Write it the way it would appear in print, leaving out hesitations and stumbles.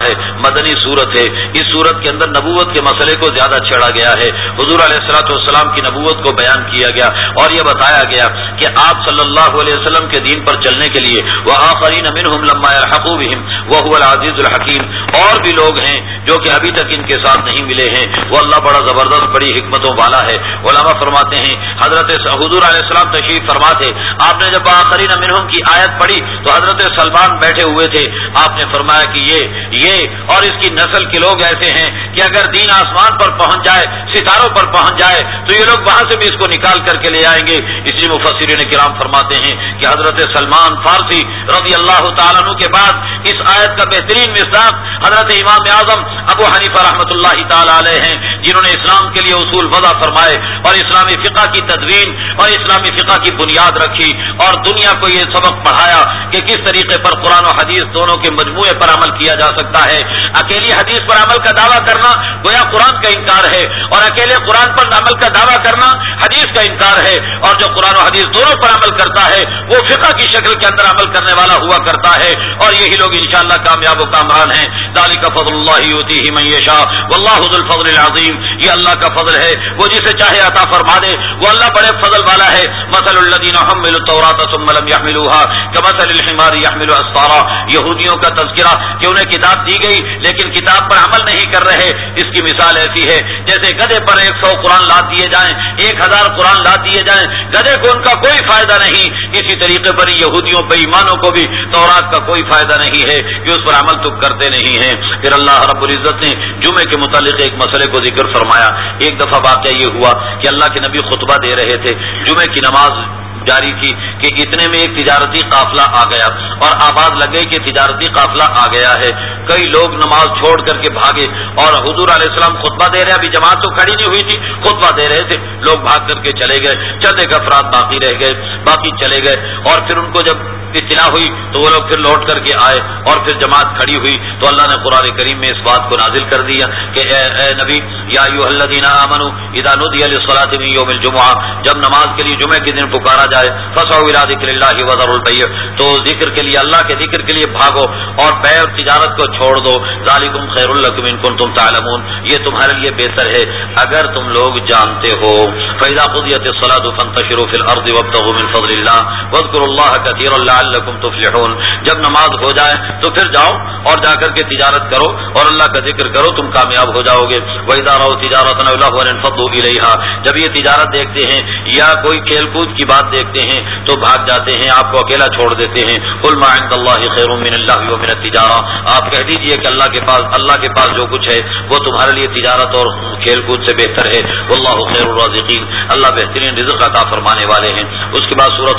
مدنی صورت ہے. اس صورت کے اندر نبوت کے مسئلے کو زیادہ چھیڑا گیا ہے. حضور علیہ الصلوۃ والسلام کی نبوت کو بیان کیا گیا اور یہ بتایا گیا کہ آپ صلی اللہ علیہ وسلم کے دین پر چلنے کے لیے وآخرین منہم لما یلحقوا بہم وہو العزیز الحکیم، اور بھی لوگ ہیں جو کہ ابھی تک ان کے ساتھ نہیں ملے ہیں، وہ اللہ بڑا زبردست بڑی حکمتوں والا ہے. علماء فرماتے ہیں حضرت حضور علیہ السلام تشریف فرما تھے، آپ نے جب آخرین منہم کی آیت پڑھی تو حضرت سلمان بیٹھے ہوئے تھے. آپ نے فرمایا کہ یہ اور اس کی نسل کے لوگ ایسے ہیں کہ اگر دین آسمان پر پہنچ جائے، ستاروں پر پہنچ جائے تو یہ لوگ وہاں سے بھی اس کو نکال کر کے لے آئیں گے. اس لیے مفسرین کرام فرماتے ہیں کہ حضرت سلمان فارسی رضی اللہ تعالیٰ عنہ کے بعد اس آیت کا بہترین مصداق حضرت امام اعظم ابو حنیفہ رحمۃ اللہ تعالیٰ علیہ ہیں، جنہوں نے اسلام کے لیے اصول وضع فرمائے اور اسلامی فقہ کی تدوین اور اسلامی فقہ کی بنیاد رکھی اور دنیا کو یہ سبق پڑھایا کہ کس طریقے پر قرآن و حدیث دونوں کے مجموعے پر عمل کیا جا سکتا ہے. اکیلی حدیث پر عمل کا دعویٰ کرنا گویا قرآن کا انکار ہے، اور اکیلے قرآن پر عمل کا دعویٰ کرنا حدیث کا انکار ہے. اور جو قرآن و حدیث دونوں پر عمل کرتا ہے وہ فقہ کی شکل کے اندر عمل کرنے والا ہوا کرتا ہے، اور یہی لوگ انشاءاللہ کامیاب و کامران ہیں. ذالک فضل اللہ یؤتیہ من یشاء واللہ ذو الفضل العظیم. یہ اللہ کا فضل ہے، وہ جسے چاہے عطا فرما دے، وہ اللہ بڑے فضل والا ہے. مثل الذین حملوا التوراۃ ثم لم يحملوها كمثل الحمار يحمل اسفارا. یہودیوں کا تذکرہ کہ انہیں کتاب دی گئی لیکن کتاب پر عمل نہیں کر رہے، اس کی مثال ایسی ہے جیسے گدھے پر 100 قرآن لاد دیے جائیں، 1000 قرآن لاد دیے جائیں، گدھے کو ان کا کوئی فائدہ نہیں. اسی طریقے پر یہودیوں بے ایمانوں کو بھی تورات کا کوئی فائدہ نہیں ہے کہ اس پر عمل تو کرتے نہیں ہیں. پھر اللہ رب العزت نے جمعے کے متعلق ایک مسئلے کو ذکر فرمایا. ایک دفعہ واقعہ یہ ہوا کہ اللہ کے نبی خطبہ دے رہے تھے، جمعے کی نماز جاری تھی کہ اتنے میں ایک تجارتی قافلہ آ گیا اور آواز لگ گئی کہ تجارتی قافلہ آ گیا ہے. کئی لوگ نماز چھوڑ کر کے بھاگے اور حضور علیہ السلام خطبہ دے رہے، ابھی جماعت تو کھڑی نہیں ہوئی تھی، خطبہ دے رہے تھے، لوگ بھاگ کر کے چلے گئے. چند ایک افراد باقی رہ گئے، باقی چلے گئے، اور پھر ان کو جب اطلاع ہوئی تو وہ لوگ پھر لوٹ کر کے آئے اور پھر جماعت کھڑی ہوئی تو اللہ نے قرآن کریم میں اس بات کو نازل کر دیا کہ اے نبی یا ایھا الذین آمنوا اذا نودی للصلاۃ من یوم الجمعہ، جب نماز کے لیے جمعے کے دن پکارا جائے فسعوا الی ذکر اللہ وذروا البیع، تو ذکر کے لیے اللہ کے ذکر کے لیے بھاگو اور بیع اور تجارت کو چھوڑ دو. ذالکم خیر لکم ان کنتم تعلمون، یہ تمہارے لیے بہتر ہے اگر تم لوگ جانتے ہو. فاذا قضیت الصلاۃ فانتشروا فی الارض وابتغوا من فضل اللہ واذکروا اللہ کثیرا لعلکم تفلحون. جب نماز ہو جائے تو پھر جاؤ اور جا کر کے تجارت کرو اور اللہ کا ذکر کرو، تم کامیاب ہو جاؤ گے. وَإِذَا رَأَوْا تِجَارَةً أَوْ لَهْوًا انفضوا إِلَيْهَا، جب یہ تجارت دیکھتے ہیں یا کوئی کھیل کود کی بات دیکھتے ہیں تو بھاگ جاتے ہیں، آپ کو اکیلا چھوڑ دیتے ہیں. قُلْ مَا عِندَ اللَّهِ خَيْرٌ مِّنَ اللَّهِ وَمِنَ التِّجَارَةِ، آپ کہہ دیجئے کہ اللہ کے پاس جو کچھ ہے وہ تمہارے لیے تجارت اور کھیل کود سے بہتر ہے. واللہ خیر الرازقین، اللہ بہترین رزق عطا فرمانے والے ہیں. اس کے بعد سورۃ